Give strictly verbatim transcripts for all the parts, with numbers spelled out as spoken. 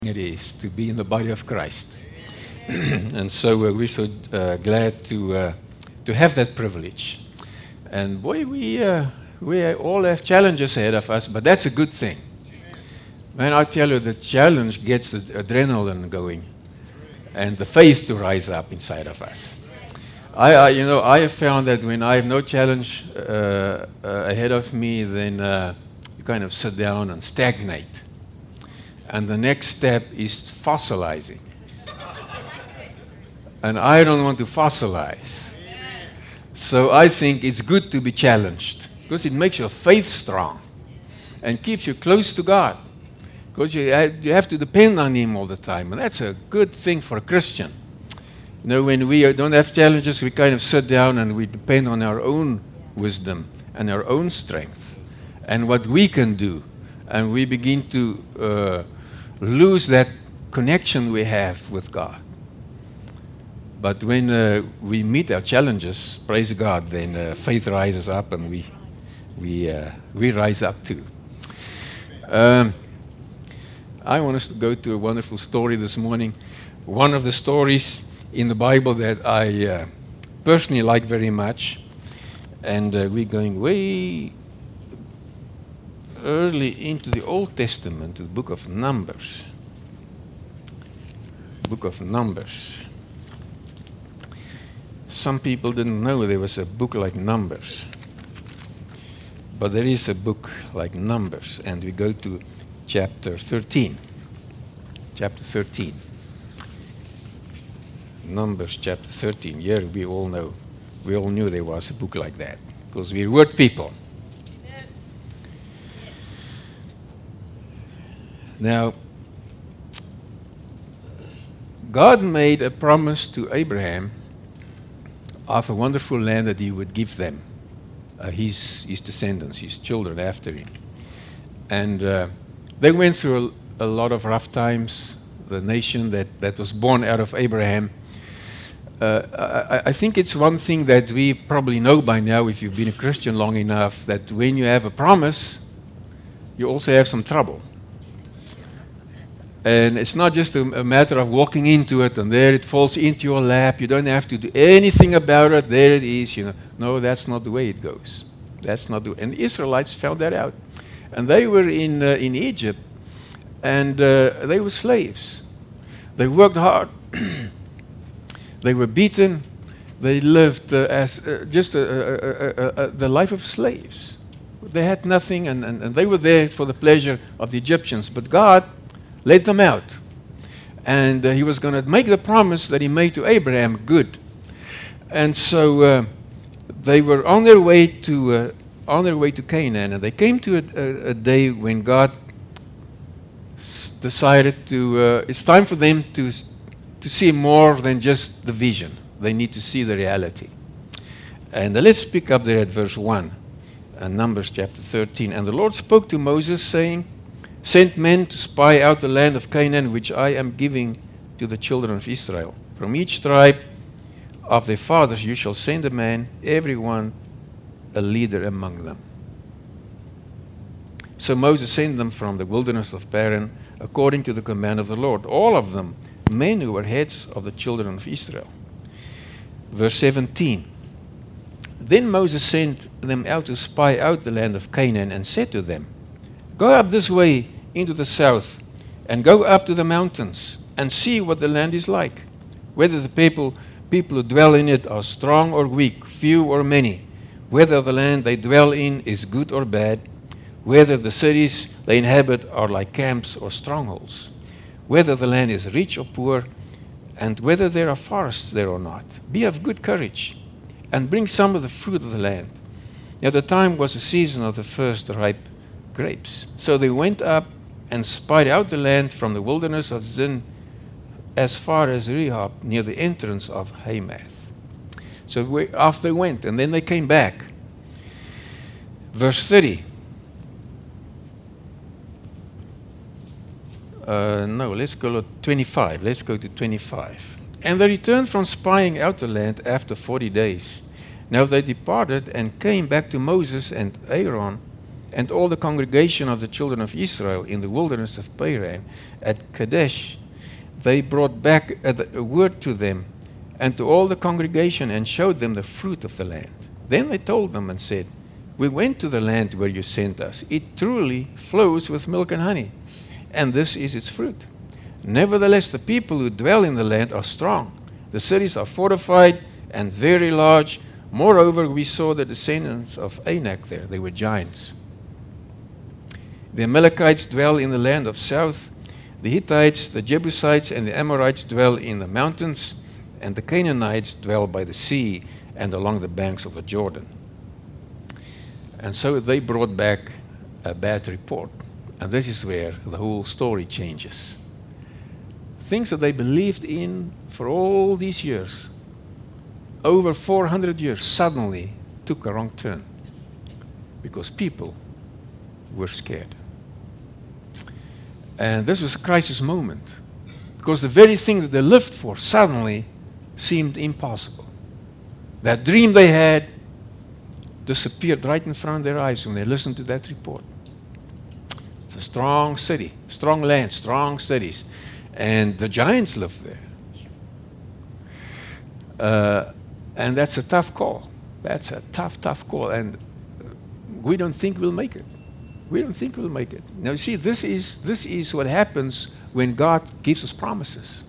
it is to be in the body of Christ. And so uh, we're so uh, glad to uh, to have that privilege. And boy, we uh, we all have challenges ahead of us, but that's a good thing. Man, I tell you, the challenge gets the adrenaline going, and the faith to rise up inside of us. I, I you know, I have found that when I have no challenge uh, uh, ahead of me, then uh, you kind of sit down and stagnate. And the next step is fossilizing. And I don't want to fossilize. So I think it's good to be challenged because it makes your faith strong and keeps you close to God. Because you have, you have to depend on Him all the time. And that's a good thing for a Christian. You know, when we don't have challenges, we kind of sit down and we depend on our own wisdom and our own strength and what we can do. And we begin to uh, lose that connection we have with God. But when uh, we meet our challenges, praise God, then uh, faith rises up and we we uh, we rise up too. Um, I want us to go to a wonderful story this morning. One of the stories in the Bible that I uh, personally like very much, and uh, we're going way early into the Old Testament, the book of Numbers. Book of Numbers. Some people didn't know there was a book like Numbers. But there is a book like Numbers, and we go to chapter thirteen. Chapter thirteen. Numbers chapter thirteen. Here we all know, we all knew there was a book like that, because we're word people. Now, God made a promise to Abraham of a wonderful land that He would give them, uh, his, his descendants, his children after him. And uh, they went through a, a lot of rough times, the nation that, that was born out of Abraham. Uh, I, I think it's one thing that we probably know by now, if you've been a Christian long enough, that when you have a promise, you also have some trouble. And it's not just a, a matter of walking into it and there it falls into your lap. You don't have to do anything about it. There it is. You know, no, that's not the way it goes. That's not the way. And the Israelites found that out, and they were in uh, in Egypt, and uh, they were slaves. They worked hard. They were beaten. They lived uh, as uh, just a, a, a, a, the life of slaves. They had nothing, and, and, and they were there for the pleasure of the Egyptians. But God let them out. And uh, He was going to make the promise that He made to Abraham good. And so uh, they were on their way to uh, on their way to Canaan, and they came to a, a, a day when God s- decided to. Uh, it's time for them to s- to see more than just the vision. They need to see the reality. And uh, let's pick up there at verse one, uh, Numbers chapter thirteen. And the Lord spoke to Moses, saying, "Send men to spy out the land of Canaan, which I am giving to the children of Israel. From each tribe of their fathers you shall send a man, every one a leader among them." So Moses sent them from the wilderness of Paran, according to the command of the Lord, all of them men who were heads of the children of Israel. Verse seventeen. Then Moses sent them out to spy out the land of Canaan, and said to them, "Go up this way into the south, and go up to the mountains, and see what the land is like, whether the people, people who dwell in it are strong or weak, few or many, whether the land they dwell in is good or bad, whether the cities they inhabit are like camps or strongholds, whether the land is rich or poor, and whether there are forests there or not. Be of good courage, and bring some of the fruit of the land." Now the time was the season of the first ripe grapes. So they went up and spied out the land from the wilderness of Zin as far as Rehob, near the entrance of Hamath. So we, after they went, and then they came back. Verse thirty. Uh, no, let's go to twenty-five. Let's go to twenty-five. And they returned from spying out the land after forty days. Now they departed and came back to Moses and Aaron and all the congregation of the children of Israel in the wilderness of Paran at Kadesh, they brought back a, a word to them and to all the congregation and showed them the fruit of the land. Then they told them and said, we went to the land where you sent us. It truly flows with milk and honey, and this is its fruit. Nevertheless, the people who dwell in the land are strong. The cities are fortified and very large. Moreover, we saw the descendants of Anak there. They were giants. The Amalekites dwell in the land of south. The Hittites, the Jebusites, and the Amorites dwell in the mountains. And the Canaanites dwell by the sea and along the banks of the Jordan. And so they brought back a bad report. And this is where the whole story changes. Things that they believed in for all these years, over four hundred years, suddenly took a wrong turn because people were scared. And this was a crisis moment because the very thing that they lived for suddenly seemed impossible. That dream they had disappeared right in front of their eyes when they listened to that report. It's a strong city, strong land, strong cities. And the giants live there. Uh, and that's a tough call. That's a tough, tough call. And we don't think we'll make it. We don't think we'll make it. Now, you see, this is, this is what happens when God gives us promises.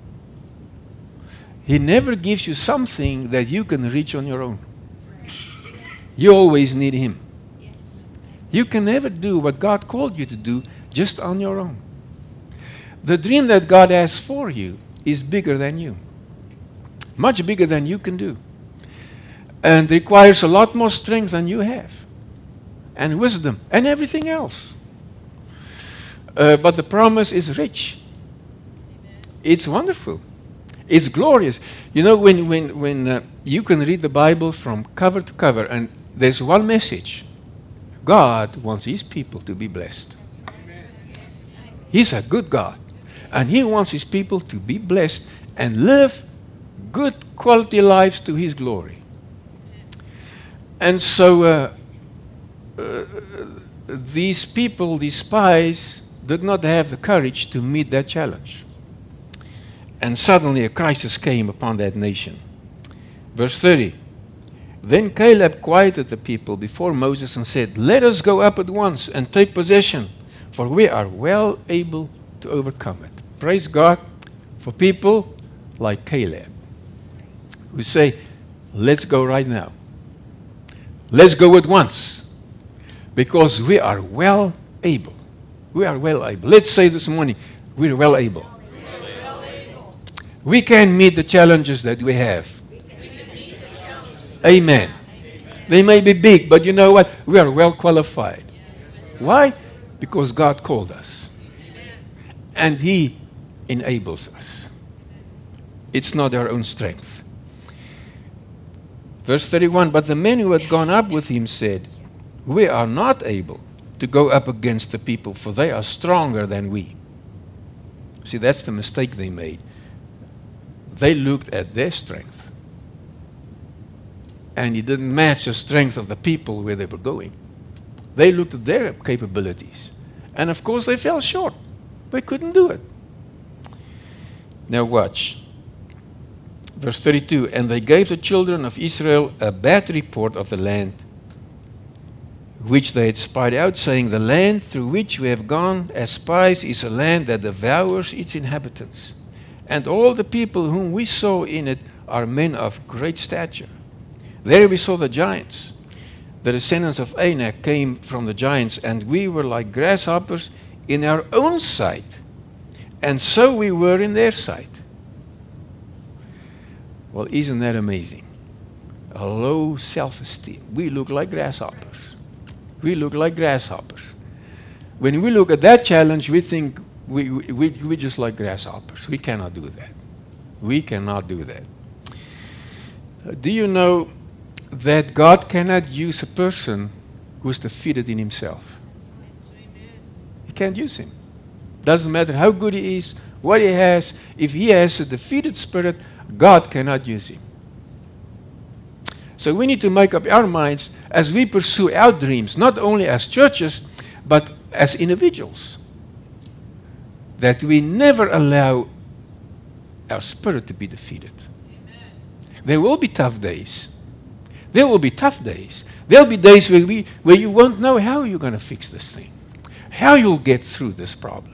He never gives you something that you can reach on your own. You always need Him. You can never do what God called you to do just on your own. The dream that God has for you is bigger than you. Much bigger than you can do. And requires a lot more strength than you have. And wisdom. And everything else. Uh, but the promise is rich. It's wonderful. It's glorious. You know, when, when, when uh, you can read the Bible from cover to cover, and there's one message. God wants His people to be blessed. He's a good God. And He wants His people to be blessed and live good quality lives to His glory. And so uh, uh, these people, these spies, did not have the courage to meet that challenge. And suddenly a crisis came upon that nation. Verse thirty. Then Caleb quieted the people before Moses and said, let us go up at once and take possession, for we are well able to overcome it. Praise God for people like Caleb. We say, let's go right now. Let's go at once. Because we are well able. We are well able. Let's say this morning, we're well able. We're well able. We can meet the challenges that we have. Amen. Amen. They may be big, but you know what? We are well qualified. Yes. Why? Because God called us. Amen. And He enables us. It's not our own strength. Verse thirty-one, but the men who had gone up with him said, we are not able to go up against the people, for they are stronger than we. See, that's the mistake they made. They looked at their strength. And it didn't match the strength of the people where they were going. They looked at their capabilities. And of course they fell short. They couldn't do it. Now watch. Verse thirty-two, and they gave the children of Israel a bad report of the land which they had spied out, saying, the land through which we have gone as spies is a land that devours its inhabitants. And all the people whom we saw in it are men of great stature. There we saw the giants. The descendants of Anak came from the giants, and we were like grasshoppers in our own sight. And so we were in their sight. Well, isn't that amazing? A low self-esteem. We look like grasshoppers. We look like grasshoppers. When we look at that challenge, we think we, we, we just like grasshoppers. We cannot do that. We cannot do that. Uh, do you know that God cannot use a person who is defeated in himself? He can't use him. Doesn't matter how good he is, what he has. If he has a defeated spirit, God cannot use him. So we need to make up our minds as we pursue our dreams, not only as churches, but as individuals, that we never allow our spirit to be defeated. Amen. There will be tough days. There will be tough days. There will be days where, we, where you won't know how you're going to fix this thing, how you'll get through this problem.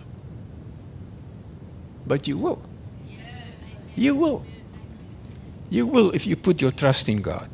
But you will. Yes. You will. You will if you put your trust in God.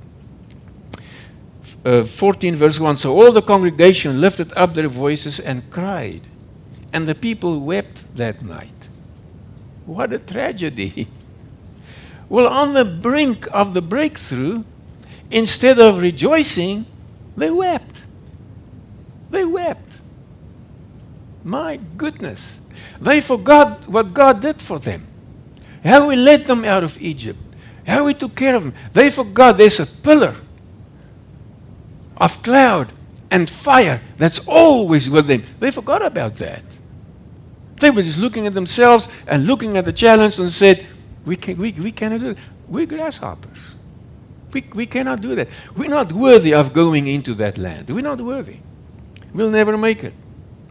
Uh, fourteen verse one, so all the congregation lifted up their voices and cried, and the people wept that night. What a tragedy. Well, on the brink of the breakthrough, instead of rejoicing, they wept. They wept. My goodness. They forgot what God did for them, how He led them out of Egypt, how He took care of them. They forgot there's a pillar of cloud and fire that's always with them. They forgot about that. They were just looking at themselves and looking at the challenge and said, we, can, we, we cannot do it. We're grasshoppers. We, we cannot do that. We're not worthy of going into that land. We're not worthy. We'll never make it.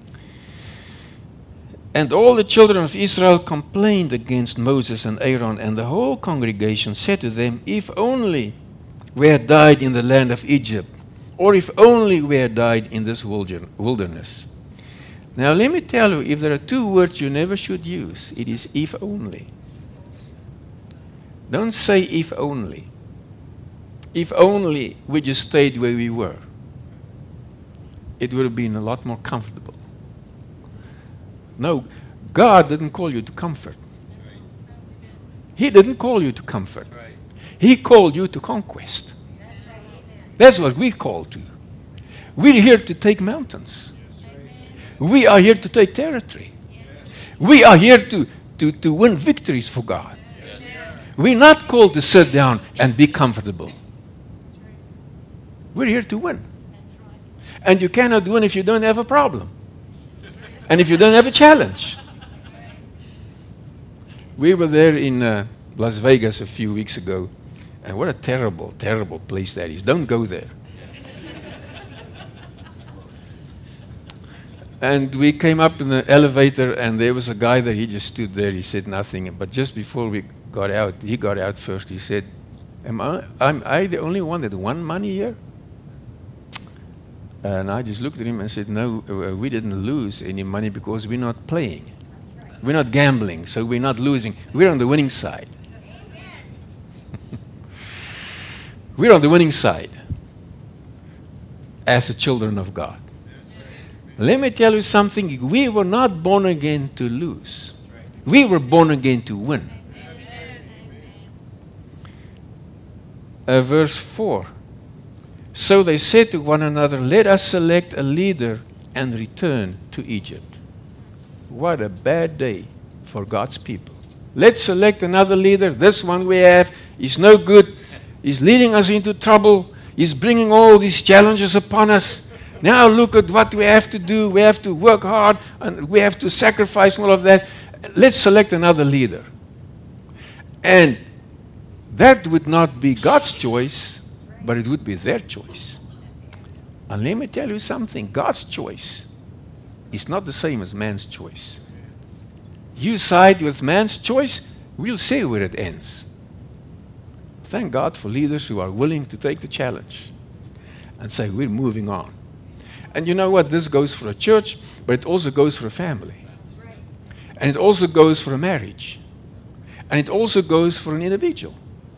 And all the children of Israel complained against Moses and Aaron, and the whole congregation said to them, if only we had died in the land of Egypt, or if only we had died in this wilderness. Now let me tell you, if there are two words you never should use, it is if only. Don't say if only. If only we just stayed where we were, it would have been a lot more comfortable. No, God didn't call you to comfort. He didn't call you to comfort. He called you to conquest. That's what we're called to. We're here to take mountains. We are here to take territory. We are here to, to, to win victories for God. We're not called to sit down and be comfortable. We're here to win. And you cannot win if you don't have a problem. And if you don't have a challenge. We were there in uh, Las Vegas a few weeks ago. And what a terrible, terrible place that is. Don't go there. And we came up in the elevator, and there was a guy there. He just stood there. He said nothing. But just before we got out, he got out first. He said, Am I, am I the only one that won money here? And I just looked at him and said, no, uh, we didn't lose any money because we're not playing. Right. We're not gambling, so we're not losing. We're on the winning side. We're on the winning side as the children of God. Let me tell you something. We were not born again to lose. We were born again to win. Uh, verse four. So they said to one another, let us select a leader and return to Egypt. What a bad day for God's people. Let's select another leader. This one we have is no good. He's leading us into trouble. He's bringing all these challenges upon us. Now look at what we have to do. We have to work hard and we have to sacrifice all of that. Let's select another leader. And that would not be God's choice, but it would be their choice. And let me tell you something. God's choice is not the same as man's choice. You side with man's choice, we'll see where it ends. Thank God for leaders who are willing to take the challenge and say, we're moving on. And you know what? This goes for a church, but it also goes for a family. And it also goes for a marriage. And it also goes for an individual.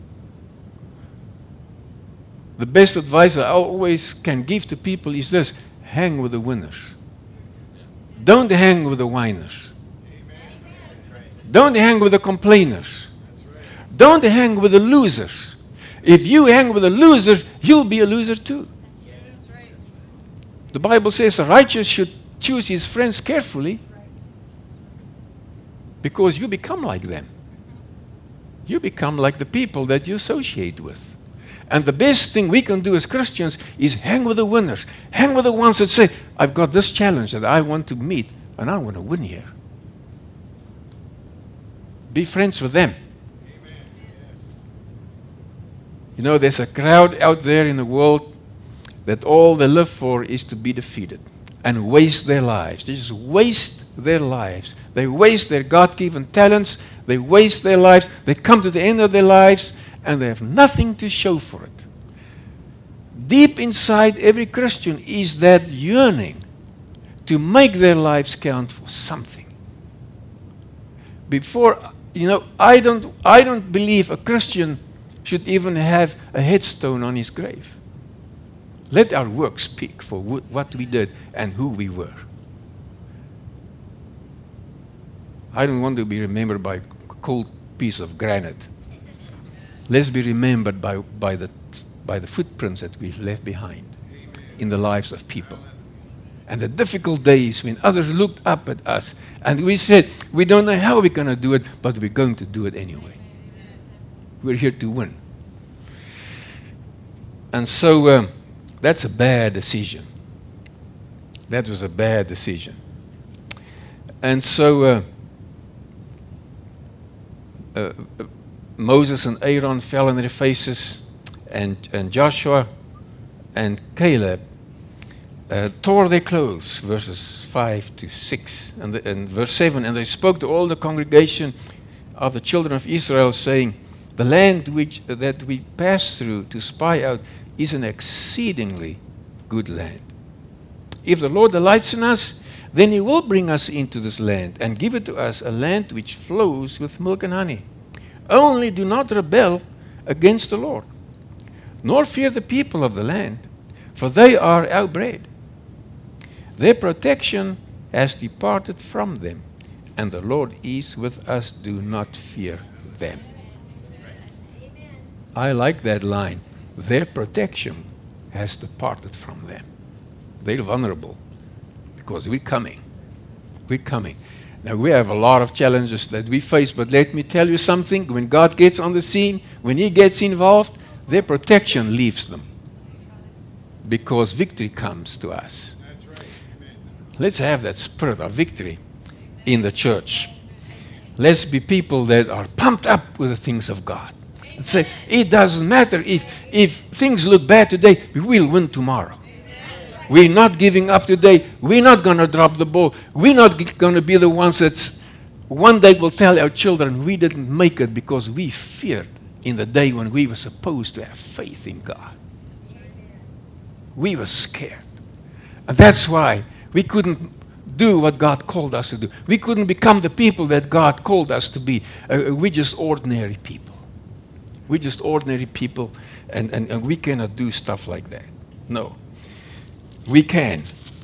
The best advice I always can give to people is this: hang with the winners. Don't hang with the whiners. Don't hang with the complainers. Don't hang with the losers. If you hang with the losers, you'll be a loser too. The Bible says the righteous should choose his friends carefully because you become like them. You become like the people that you associate with. And the best thing we can do as Christians is hang with the winners. Hang with the ones that say, I've got this challenge that I want to meet, and I want to win here. Be friends with them. Amen. You know, there's a crowd out there in the world that all they live for is to be defeated and waste their lives. They just waste their lives. They waste their God-given talents. They waste their lives. They come to the end of their lives and they have nothing to show for it. Deep inside every Christian is that yearning to make their lives count for something. Before, you know, I don't, I don't believe a Christian should even have a headstone on his grave. Let our work speak for wh- what we did and who we were. I don't want to be remembered by a cold piece of granite. Let's be remembered by, by, the, by the footprints that we've left behind in the lives of people. And the difficult days when others looked up at us and we said, we don't know how we're going to do it, but we're going to do it anyway. We're here to win. And so um, that's a bad decision. That was a bad decision. And so uh, uh, Moses and Aaron fell on their faces, and, and Joshua and Caleb Uh, tore their clothes, verses five to six, and, the, and verse seven, and they spoke to all the congregation of the children of Israel, saying, the land which uh, that we pass through to spy out is an exceedingly good land. If the Lord delights in us, then he will bring us into this land and give it to us, a land which flows with milk and honey. Only do not rebel against the Lord, nor fear the people of the land, for they are our bread. Their protection has departed from them, and the Lord is with us. Do not fear them. I like that line. Their protection has departed from them. They're vulnerable because we're coming. We're coming. Now, we have a lot of challenges that we face, but let me tell you something. When God gets on the scene, when he gets involved, their protection leaves them because victory comes to us. Let's have that spirit of victory in the church. Let's be people that are pumped up with the things of God. And say, it doesn't matter if, if things look bad today, we will win tomorrow. We're not giving up today. We're not going to drop the ball. We're not g- going to be the ones that one day will tell our children we didn't make it because we feared in the day when we were supposed to have faith in God. We were scared. And that's why we couldn't do what God called us to do. We couldn't become the people that God called us to be. Uh, we're just ordinary people. We're just ordinary people, and, and, and we cannot do stuff like that. No. We can.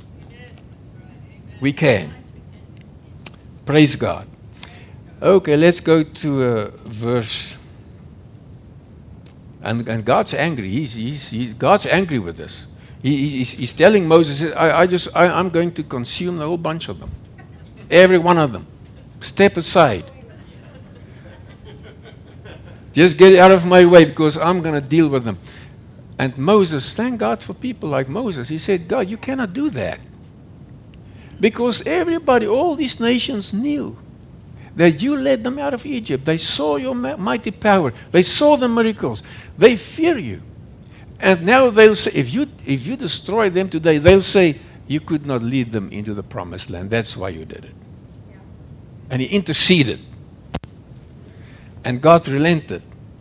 We can. Praise God. Okay, let's go to uh, verse. And, and God's angry. He's, he's, he's, God's angry with us. He, he's, he's telling Moses, I, I just, I, I'm going to consume a whole bunch of them. Every one of them. Step aside. Just get out of my way because I'm going to deal with them. And Moses, thank God for people like Moses. He said, God, you cannot do that. Because everybody, all these nations knew that you led them out of Egypt. They saw your mighty power. They saw the miracles. They fear you. And now they'll say, if you if you destroy them today, they'll say, you could not lead them into the promised land. That's why you did it. Yeah. And he interceded. And God relented.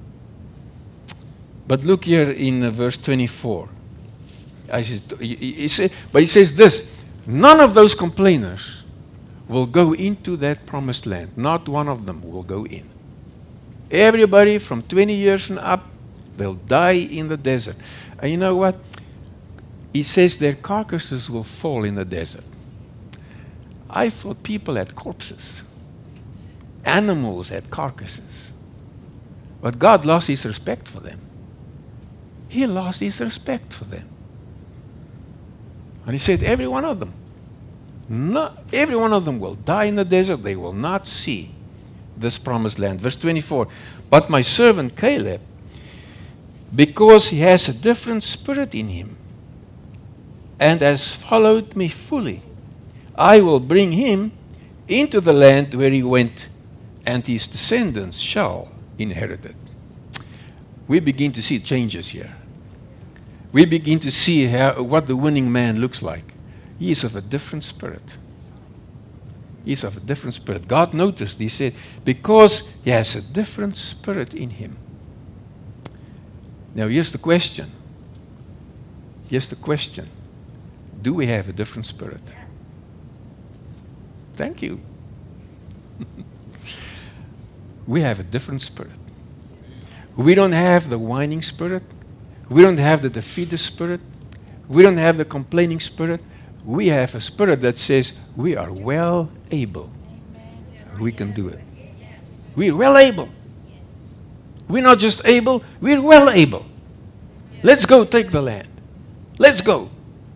But look here in uh, verse twenty-four. I said, he, he said, but he says this, none of those complainers will go into that promised land. Not one of them will go in. Everybody from twenty years and up, they'll die in the desert. And you know what? He says their carcasses will fall in the desert. I thought people had corpses. Animals had carcasses. But God lost his respect for them. He lost his respect for them. And he said, every one of them, not, every one of them will die in the desert. They will not see this promised land. Verse twenty-four, but my servant Caleb, because he has a different spirit in him and has followed me fully, I will bring him into the land where he went, and his descendants shall inherit it. we begin to see changes here. We begin to see how, what the winning man looks like. He is of a different spirit. He is of a different spirit. God noticed, he said, because he has a different spirit in him. Now here's the question. Here's the question. Do we have a different spirit? Yes. Thank you. We have a different spirit. We don't have the whining spirit. We don't have the defeated spirit. We don't have the complaining spirit. We have a spirit that says we are well able. Amen. We can do it. Yes. We're well able. Yes. We're not just able, we're well able. Let's go take the land. Let's go.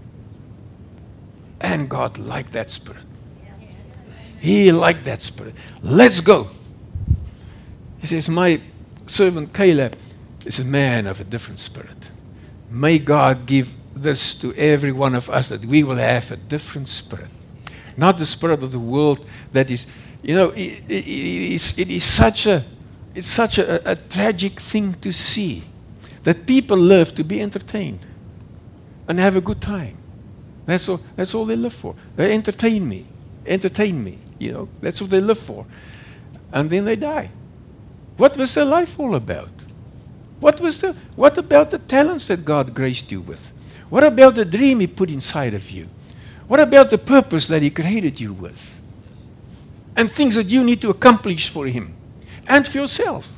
And God liked that spirit. Yes. He liked that spirit. Let's go. He says, my servant Caleb is a man of a different spirit. May God give this to every one of us, that we will have a different spirit. Not the spirit of the world that is, you know, it, it, it, is, it is such a, it's such a, a tragic thing to see, that people live to be entertained and have a good time. That's all, that's all they live for. They entertain me, entertain me, you know, that's what they live for. And then they die. What was their life all about? What was the, what about the talents that God graced you with? What about the dream he put inside of you? What about the purpose that he created you with? And things that you need to accomplish for him and for yourself.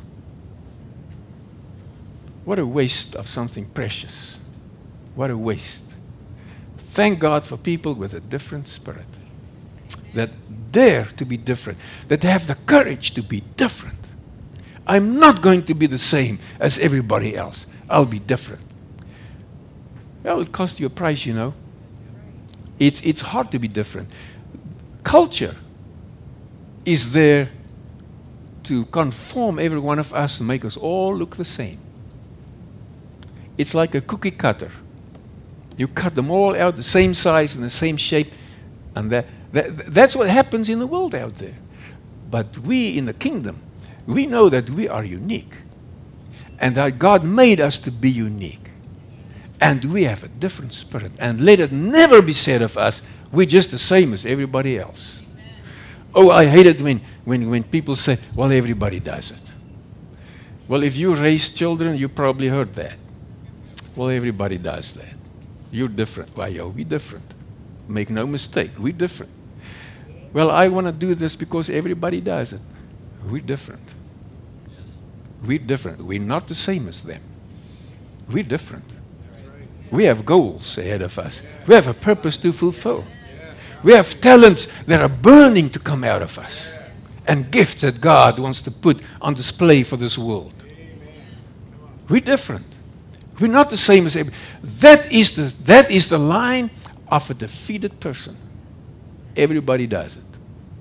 What a waste of something precious. What a waste. Thank God for people with a different spirit, that dare to be different, that have the courage to be different. I'm not going to be the same as everybody else. I'll be different. Well, it costs you a price, you know. It's, it's hard to be different. Culture is there to conform every one of us and make us all look the same. It's like a cookie cutter. You cut them all out the same size and the same shape, and that, that, that's what happens in the world out there. But we in the kingdom, we know that we are unique, and that God made us to be unique. And we have a different spirit. And let it never be said of us, we're just the same as everybody else. Oh, I hate it when, when, when people say, well, everybody does it. Well, if you raise children, you probably heard that. Well, everybody does that. You're different. Why, yo, we're different. Make no mistake, we're different. Well, I want to do this because everybody does it. We're different. We're different. We're not the same as them. We're different. We have goals ahead of us. We have a purpose to fulfill. We have talents that are burning to come out of us, and gifts that God wants to put on display for this world. We're different. We're not the same as everybody. That is the, that is the line of a defeated person. Everybody does it.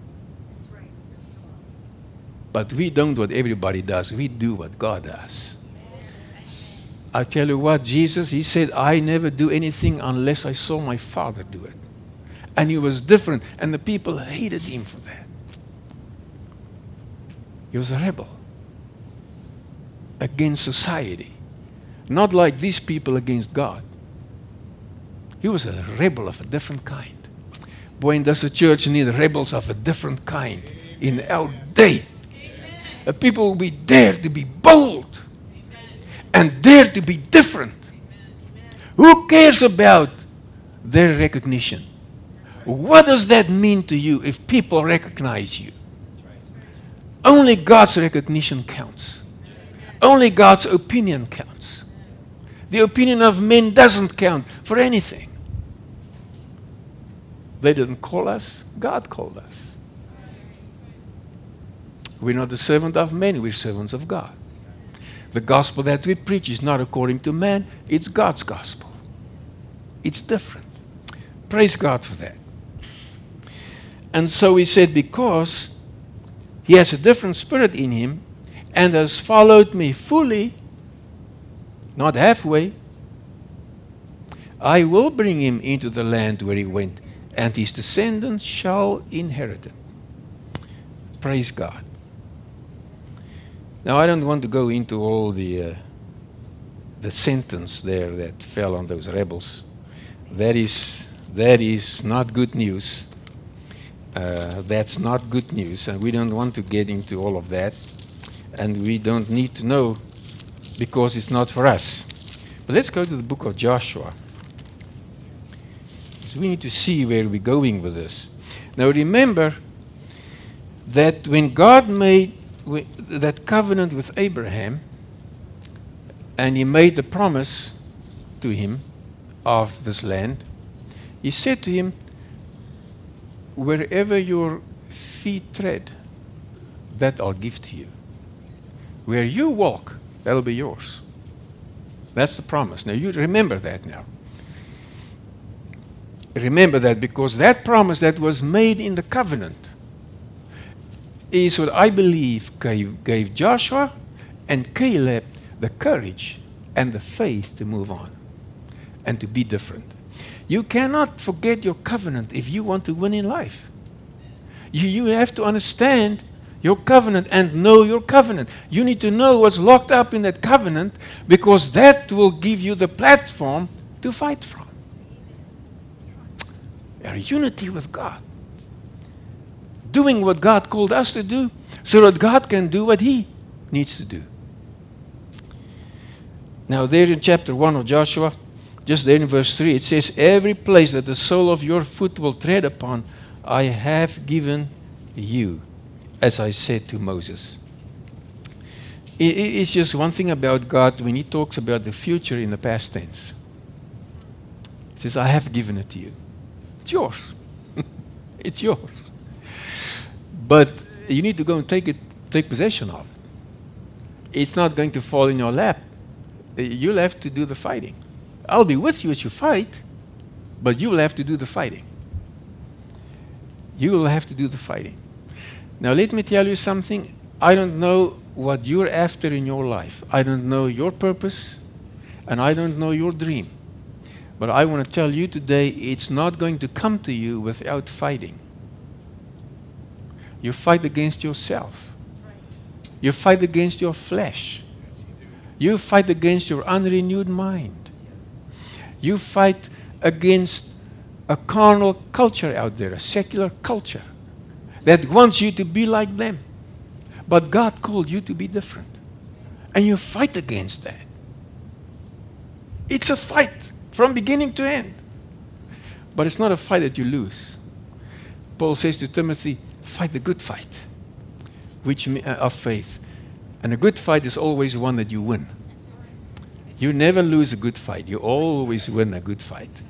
But we don't do what everybody does. We do what God does. I tell you what, Jesus, he said, I never do anything unless I saw my Father do it. And he was different, and the people hated him for that. He was a rebel against society. Not like these people against God. He was a rebel of a different kind. Boy, and does the church need rebels of a different kind in our day. The people will be dare to be bold and dare to be different. Who cares about their recognition? What does that mean to you if people recognize you? Only God's recognition counts. Only God's opinion counts. The opinion of men doesn't count for anything. They didn't call us, God called us. We're not the servant of men, we're servants of God. The gospel that we preach is not according to man, it's God's gospel. It's different. Praise God for that. And so he said, because he has a different spirit in him and has followed me fully, not halfway, I will bring him into the land where he went, and his descendants shall inherit it. Praise God. Now, I don't want to go into all the uh, the sentence there that fell on those rebels. That is, that is not good news. Uh, that's not good news, and we don't want to get into all of that, and we don't need to know because it's not for us. But let's go to the book of Joshua. So we need to see where we're going with this. Now remember that when God made wi- that covenant with Abraham, and he made the promise to him of this land, he said to him, wherever your feet tread, that I'll give to you. Where you walk, that'll be yours. That's the promise. Now you remember that now. Remember that, because that promise that was made in the covenant is what I believe gave, gave Joshua and Caleb the courage and the faith to move on and to be different. You cannot forget your covenant if you want to win in life. You, you have to understand your covenant and know your covenant. You need to know what's locked up in that covenant, because that will give you the platform to fight from. Our unity with God. Doing what God called us to do so that God can do what He needs to do. Now there in chapter one of Joshua, just there in verse three, it says, every place that the sole of your foot will tread upon, I have given you, as I said to Moses. It, it's just one thing about God when He talks about the future in the past tense. It says, I have given it to you. It's yours. It's yours. But you need to go and take it, take possession of it. It's not going to fall in your lap. You'll have to do the fighting. I'll be with you as you fight, but you will have to do the fighting. You will have to do the fighting. Now let me tell you something. I don't know what you're after in your life. I don't know your purpose, and I don't know your dream. But I want to tell you today, it's not going to come to you without fighting. You fight against yourself. You fight against your flesh. You fight against your unrenewed mind. You fight against a carnal culture out there, a secular culture that wants you to be like them. But God called you to be different. And you fight against that. It's a fight from beginning to end. But it's not a fight that you lose. Paul says to Timothy, fight the good fight which me, uh, of faith. And a good fight is always one that you win. You never lose a good fight. You always win a good fight.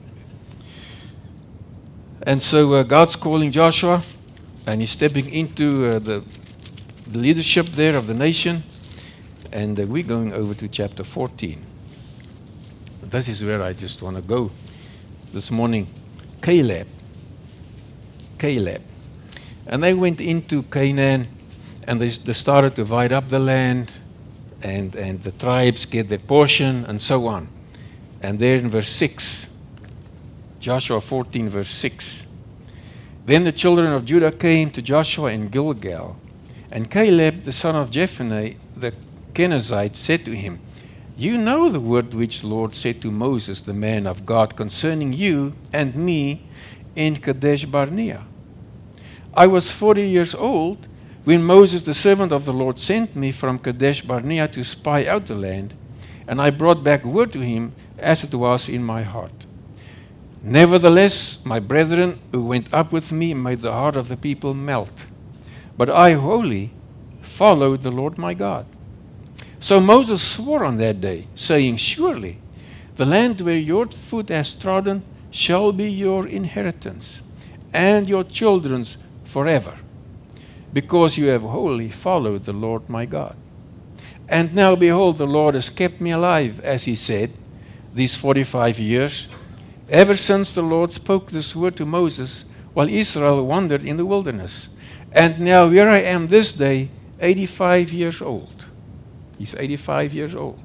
And so uh, God's calling Joshua, and he's stepping into uh, the, the leadership there of the nation. And uh, we're going over to chapter fourteen. This is where I just want to go this morning. Caleb. Caleb. And they went into Canaan, and they, they started to divide up the land, and, and the tribes get their portion, and so on. And there in verse six, Joshua fourteen, verse six. Then the children of Judah came to Joshua in Gilgal, and Caleb, the son of Jephunneh, the Kenizzite, said to him, you know the word which the Lord said to Moses, the man of God, concerning you and me in Kadesh Barnea. I was forty years old when Moses, the servant of the Lord, sent me from Kadesh Barnea to spy out the land, and I brought back word to him as it was in my heart. Nevertheless, my brethren who went up with me made the heart of the people melt. But I wholly followed the Lord my God. So Moses swore on that day, saying, surely the land where your foot has trodden shall be your inheritance, and your children's forever, because you have wholly followed the Lord my God. And now behold, the Lord has kept me alive, as he said, these forty-five years, ever since the Lord spoke this word to Moses while Israel wandered in the wilderness. And now here I am this day, eighty-five years old. He's eighty-five years old.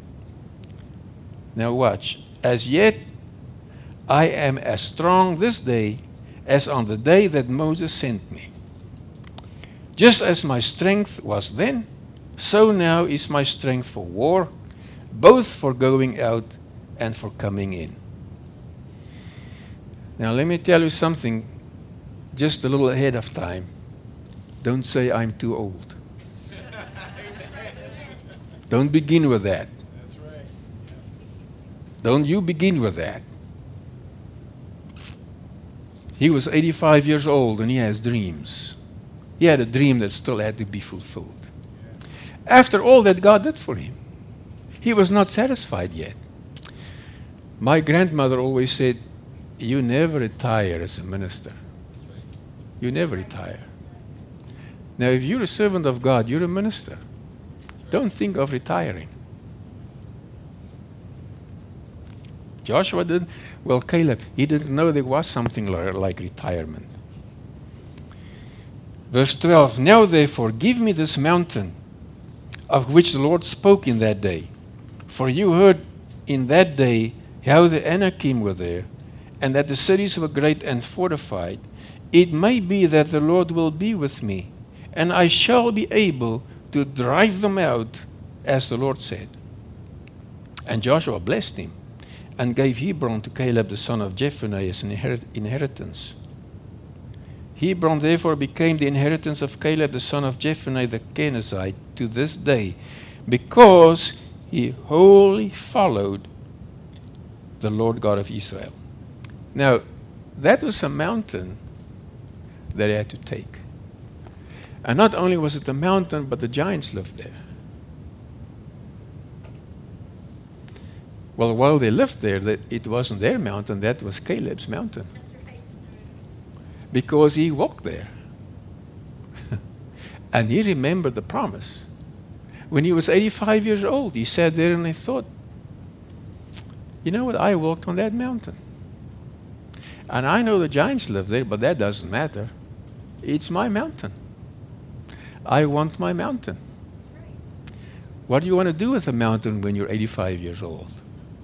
Now watch. As yet I am as strong this day as on the day that Moses sent me. Just as my strength was then, so now is my strength for war, both for going out and for coming in. Now let me tell you something, just a little ahead of time. Don't say I'm too old. Don't begin with that. That's right. Don't you begin with that. He was eighty-five years old and he has dreams. He had a dream that still had to be fulfilled. After all that God did for him, he was not satisfied yet. My grandmother always said, you never retire as a minister. You never retire. Now, if you're a servant of God, you're a minister. Don't think of retiring. Joshua didn't, well, Caleb, he didn't know there was something li- like retirement. Verse twelve, now therefore give me this mountain of which the Lord spoke in that day. For you heard in that day how the Anakim were there, and that the cities were great and fortified. It may be that the Lord will be with me, and I shall be able to drive them out, as the Lord said. And Joshua blessed him, and gave Hebron to Caleb the son of Jephunneh as an inherit- inheritance. Hebron therefore became the inheritance of Caleb the son of Jephunneh the Kenizzite to this day, because he wholly followed the Lord God of Israel. Now, that was a mountain that he had to take. And not only was it a mountain, but the giants lived there. Well, while they lived there, that it wasn't their mountain, that was Caleb's mountain. That's right. Because he walked there. And he remembered the promise. When he was eighty-five years old, he sat there and he thought, you know what, I walked on that mountain. And I know the giants live there, but that doesn't matter. It's my mountain. I want my mountain. That's right. What do you want to do with a mountain when you're eighty-five years old?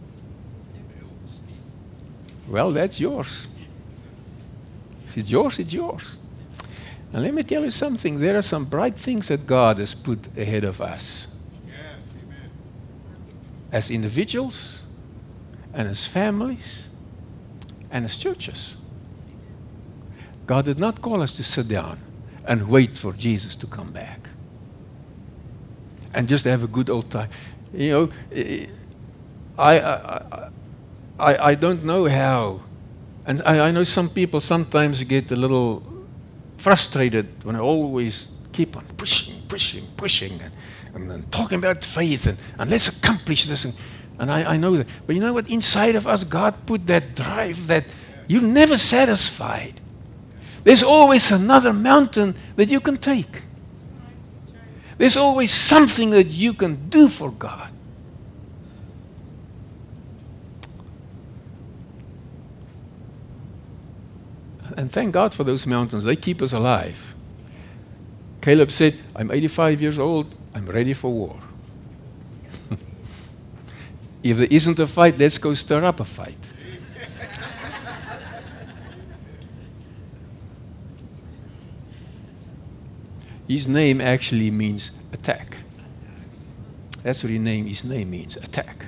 Well, that's yours. If it's yours, it's yours. And let me tell you something. There are some bright things that God has put ahead of us. Yes, amen. As individuals, and as families, and as churches. God did not call us to sit down and wait for Jesus to come back and just have a good old time. You know, I, I, I, I don't know how, and I, I know some people sometimes get a little frustrated when I always keep on pushing, pushing, pushing, and, and, and talking about faith, and, and let's accomplish this. And, and I, I know that. But you know what? Inside of us, God put that drive that you're never satisfied. There's always another mountain that you can take. There's always something that you can do for God. And thank God for those mountains. They keep us alive. Caleb said, I'm eighty-five years old. I'm ready for war. If there isn't a fight, let's go stir up a fight. His name actually means attack. That's what his name, his name means, attack.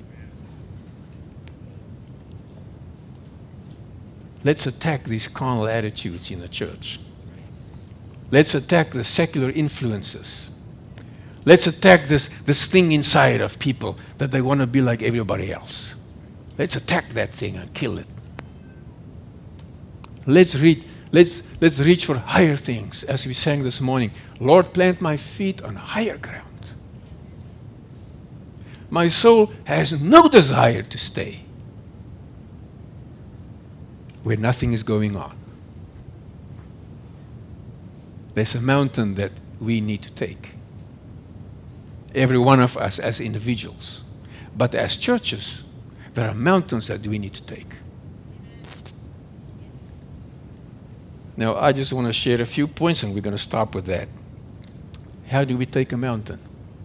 Let's attack these carnal attitudes in the church. Let's attack the secular influences. Let's attack this, this thing inside of people that they want to be like everybody else. Let's attack that thing and kill it. Let's read, let's, let's reach for higher things, as we sang this morning. Lord, plant my feet on higher ground. My soul has no desire to stay where nothing is going on. There's a mountain that we need to take. Every one of us as individuals. But as churches, there are mountains that we need to take. Now, I just want to share a few points, and we're going to stop with that. How do we take a mountain?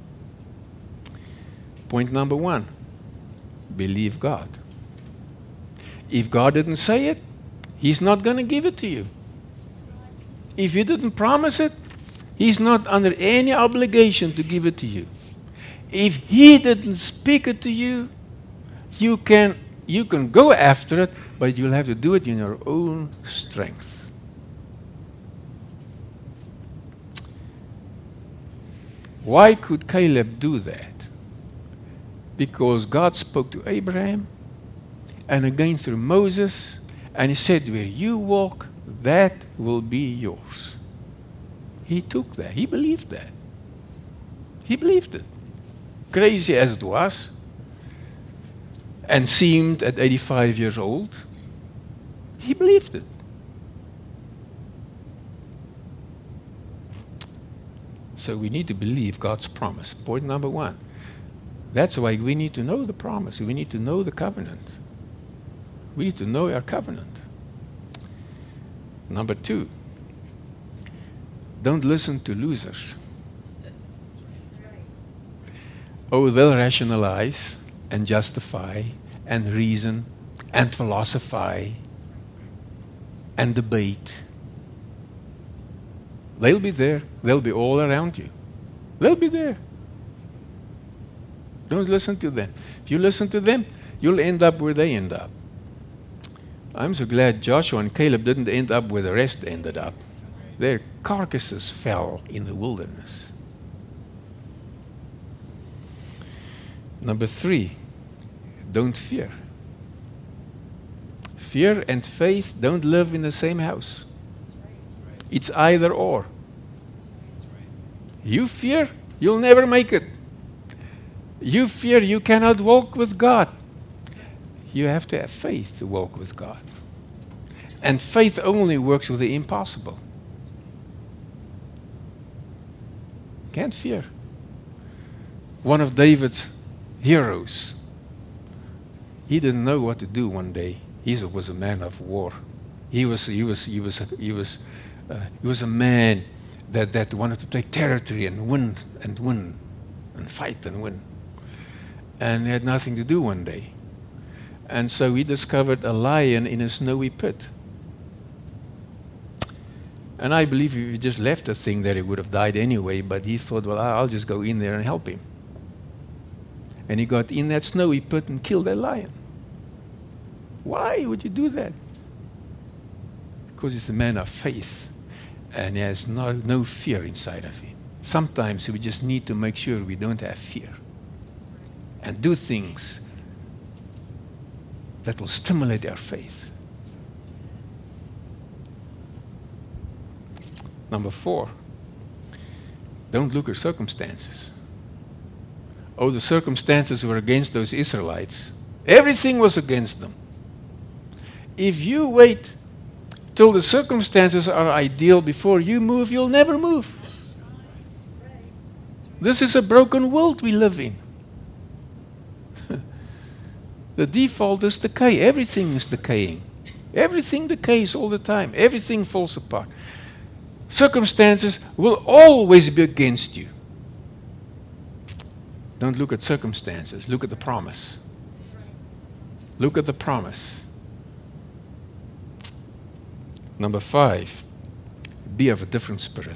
Point number one, believe God. If God didn't say it, He's not going to give it to you. If He didn't promise it, He's not under any obligation to give it to you. If He didn't speak it to you, you can, you can go after it, but you'll have to do it in your own strength. Why could Caleb do that? Because God spoke to Abraham and again through Moses, and He said, where you walk, that will be yours. He took that. He believed that. He believed it. Crazy as it was, and seemed at eighty-five years old, he believed it. So we need to believe God's promise. Point number one. That's why we need to know the promise. We need to know the covenant. We need to know our covenant. Number two, don't listen to losers. Oh, they'll rationalize and justify and reason and philosophize and debate. They'll be there. They'll be all around you. They'll be there. Don't listen to them. If you listen to them, you'll end up where they end up. I'm so glad Joshua and Caleb didn't end up where the rest ended up. Their carcasses fell in the wilderness. Number three, don't fear. Fear and faith don't live in the same house. It's either or. You fear, you'll never make it. You fear you cannot walk with God. You have to have faith to walk with God. And faith only works with the impossible. Can't fear. One of David's heroes, he didn't know what to do one day. He was a man of war. He was, he was, he was, he was, uh, he was a man that, that wanted to take territory and win and win and fight and win. And he had nothing to do one day. And so he discovered a lion in a snowy pit. And I believe if he just left the thing there, he would have died anyway, but he thought, well, I'll just go in there and help him. And he got in that snowy pit and killed that lion. Why would you do that? Because he's a man of faith, and he has no, no fear inside of him. Sometimes we just need to make sure we don't have fear and do things that will stimulate our faith. Number four, don't look at circumstances. Oh, the circumstances were against those Israelites. Everything was against them. If you wait till the circumstances are ideal before you move, you'll never move. This is a broken world we live in. The default is decay. Everything is decaying. Everything decays all the time. Everything falls apart. Circumstances will always be against you. Don't look at circumstances. Look at the promise. Look at the promise. Number five, be of a different spirit.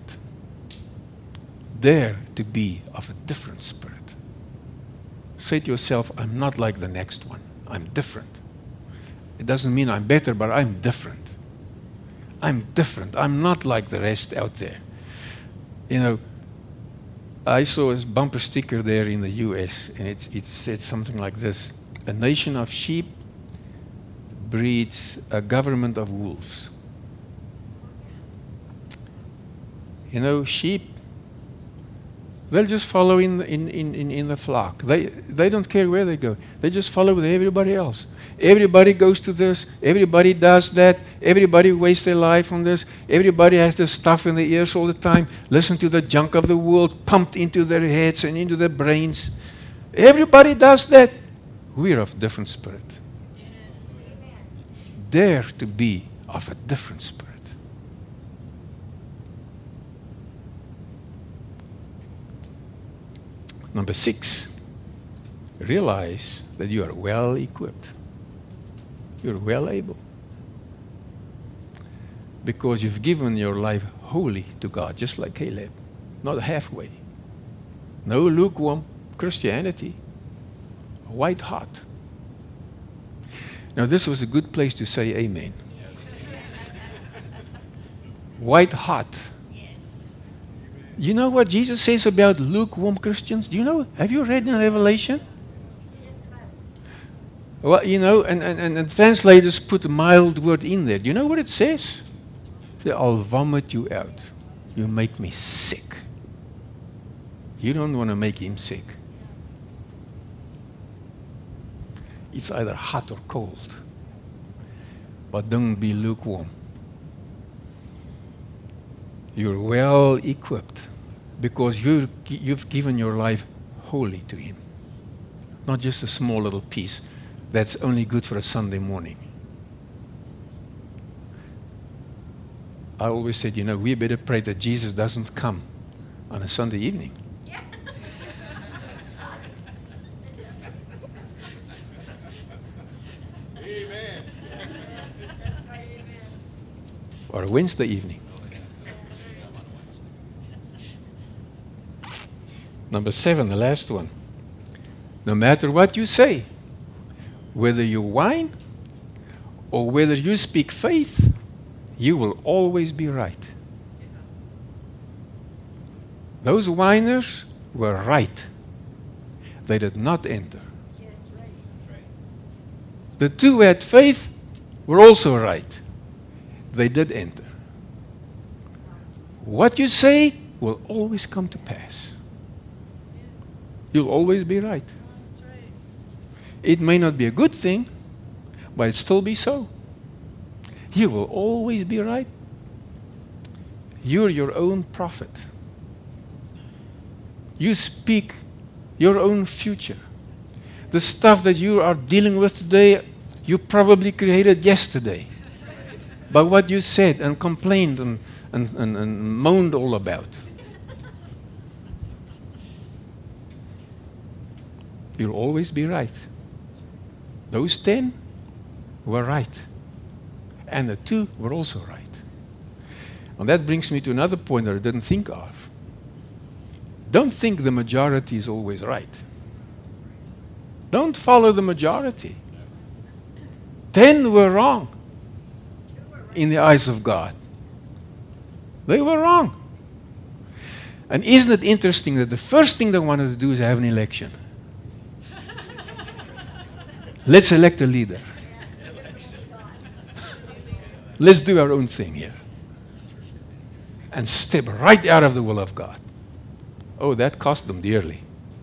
Dare to be of a different spirit. Say to yourself, I'm not like the next one. I'm different. It doesn't mean I'm better, but I'm different. I'm different. I'm not like the rest out there. You know, I saw a bumper sticker there in the U S, and it, it said something like this: a nation of sheep breeds a government of wolves. You know, sheep, they'll just follow in, in, in, in, in the flock. They, they don't care where they go. They just follow with everybody else. Everybody goes to this. Everybody does that. Everybody wastes their life on this. Everybody has this stuff in their ears all the time. Listen to the junk of the world pumped into their heads and into their brains. Everybody does that. We're of different spirit. Dare to be of a different spirit. Number six, realize that you are well equipped. You're well able. Because you've given your life wholly to God, just like Caleb. Not halfway. No lukewarm. Christianity. White hot. Now, this was a good place to say amen. White hot. Yes. You know what Jesus says about lukewarm Christians? Do you know? Have you read in Revelation? Well, you know, and, and, and, and translators put a mild word in there. Do you know what it says? Say, I'll vomit you out. You make me sick. You don't want to make him sick. It's either hot or cold. But don't be lukewarm. You're well equipped because you you've given your life wholly to him. Not just a small little piece that's only good for a Sunday morning. I always said, you know, we better pray that Jesus doesn't come on a Sunday evening. Amen. Or a Wednesday evening. Number seven, the last one. No matter what you say, whether you whine or whether you speak faith, you will always be right. Those whiners were right. They did not enter. The two who had faith were also right. They did enter. What you say will always come to pass. You'll always be right. It may not be a good thing, but it still be so. You will always be right. You're your own prophet. You speak your own future. The stuff that you are dealing with today, you probably created yesterday. By what you said and complained and, and, and, and moaned all about. You'll always be right. Those ten were right. And the two were also right. And that brings me to another point that I didn't think of. Don't think the majority is always right. Don't follow the majority. Ten were wrong in the eyes of God. They were wrong. And isn't it interesting that the first thing they wanted to do is have an election? Let's elect a leader. Let's do our own thing here. And step right out of the will of God. Oh, that cost them dearly.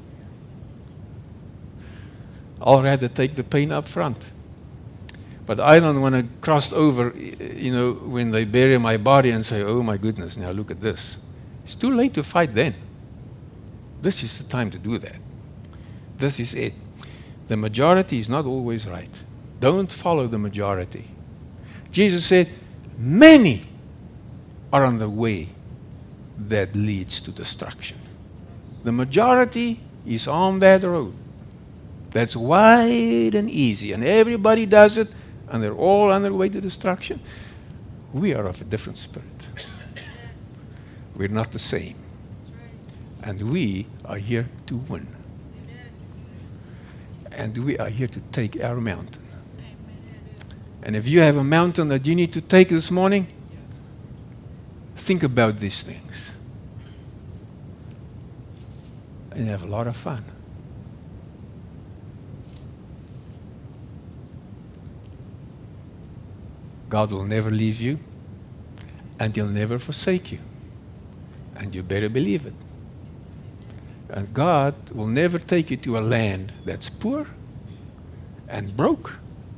I'll rather take the pain up front. But I don't want to cross over, you know, when they bury my body and say, oh my goodness, now look at this. It's too late to fight then. This is the time to do that. This is it. The majority is not always right. Don't follow the majority. Jesus said, many are on the way that leads to destruction. The majority is on that road. That's wide and easy, and everybody does it, and they're all on their way to destruction. We are of a different spirit. We're not the same. And we are here to win. And we are here to take our mountain. And if you have a mountain that you need to take this morning, think about these things. And have a lot of fun. God will never leave you, and He'll never forsake you. And you better believe it. And God will never take you to a land that's poor and broke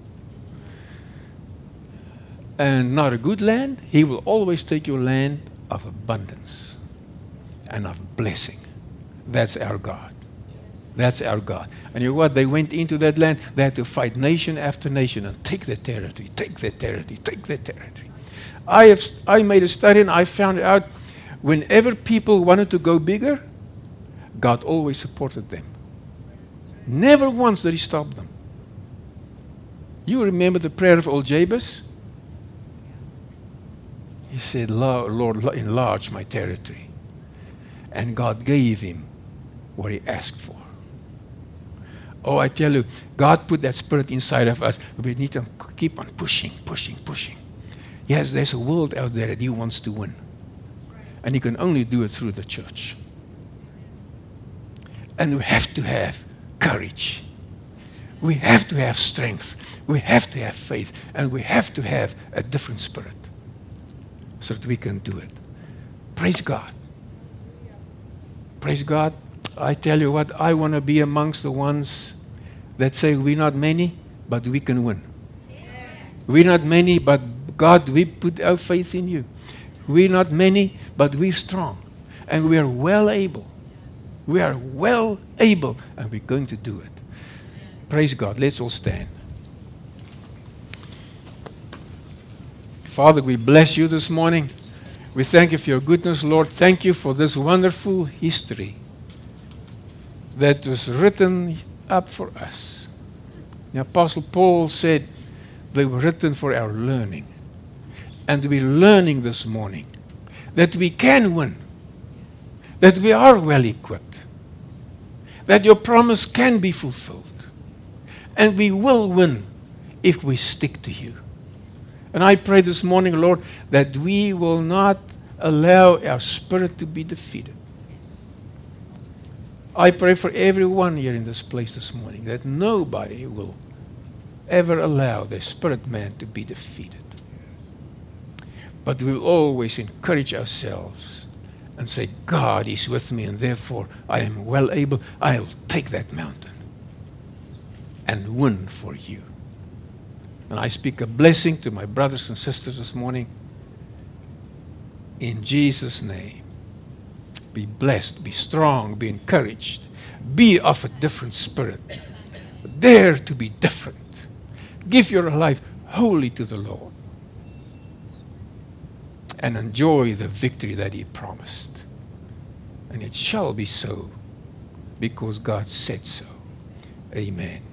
and not a good land. He will always take you a land of abundance and of blessing. That's our God. That's our God. And you know what? They went into that land. They had to fight nation after nation and take their territory, take their territory, take their territory. I have I made a study and I found out whenever people wanted to go bigger, God always supported them. Never once did He stop them. You remember the prayer of old Jabez? He said, Lord, enlarge my territory. And God gave him what he asked for. Oh, I tell you, God put that spirit inside of us. We need to keep on pushing, pushing, pushing. Yes, there's a world out there that He wants to win. And He can only do it through the church. And we have to have courage. We have to have strength. We have to have faith. And we have to have a different spirit so that we can do it. Praise God. Praise God. I tell you what, I want to be amongst the ones that say we're not many, but we can win. We're not many, but God, we put our faith in you. We're not many, but we're strong. And we are well able. We are well able, and we're going to do it. Praise God. Let's all stand. Father, we bless you this morning. We thank you for your goodness, Lord. Thank you for this wonderful history that was written up for us. The Apostle Paul said they were written for our learning. And we're learning this morning that we can win, that we are well equipped, that your promise can be fulfilled, and we will win if we stick to you. And I pray this morning, Lord, that we will not allow our spirit to be defeated. I pray for everyone here in this place this morning that nobody will ever allow their spirit man to be defeated. But we will always encourage ourselves and say, God is with me, and therefore I am well able. I will take that mountain and win for you. And I speak a blessing to my brothers and sisters this morning. In Jesus' name, be blessed, be strong, be encouraged, be of a different spirit. Dare to be different. Give your life wholly to the Lord. And enjoy the victory that He promised. And it shall be so, because God said so. Amen.